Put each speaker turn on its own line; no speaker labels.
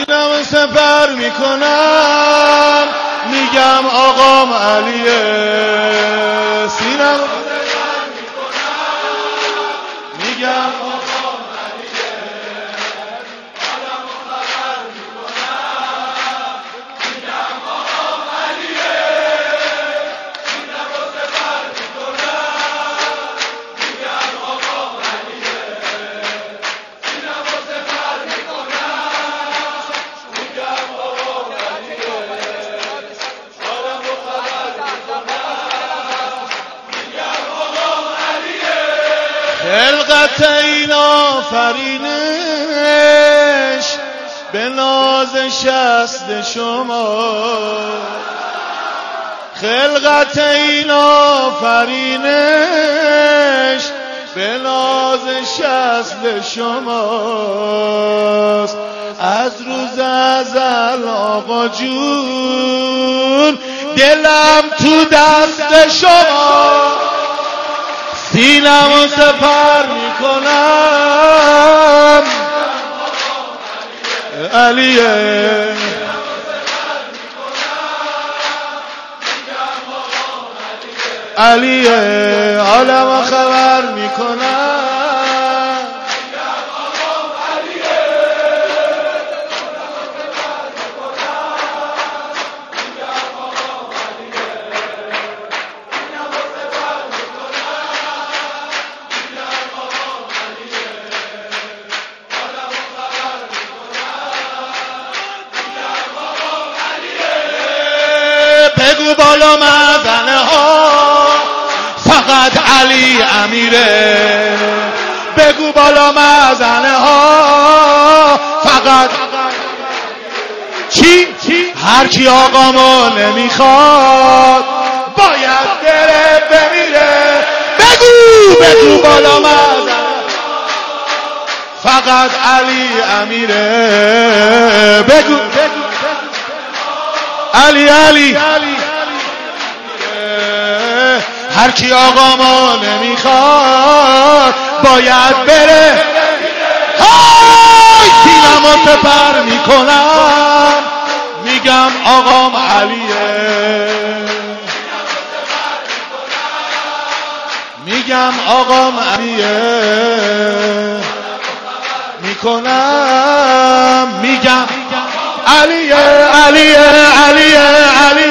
سینم سپر میکنم میگم آقام علیه. سینم سپر میکنم میگم آقام علیه. آدم خبر میکنم میگم آقام علیه. سینم سپر میکنم میگم آقام علیه. سینم سپر میکنم میگم آقام علیه. آدم خبر میکنم میگم آقام علیه. خلقت این آفرینش به ناز شست شما. خلقت این آفرینش به ناز شست شماست. از روز ازل آقا جون دلم تو دست شما. سینم سپر میکنم علیه. علیه عالم خبر میکنم بگو بالا مزنه ها فقط علی امیره. بگو بالا مزنه ها فقط چی؟ هر کی آقامو نمیخواد باید بره بمیره. بگو بالا مزنه فقط علی امیره. بگو علی هر کی آقامو نمیخواد باید بره. های سینمو سپر میکنم میگم آقام علیه. میگم آقام علیه. میکنم میگم علیه.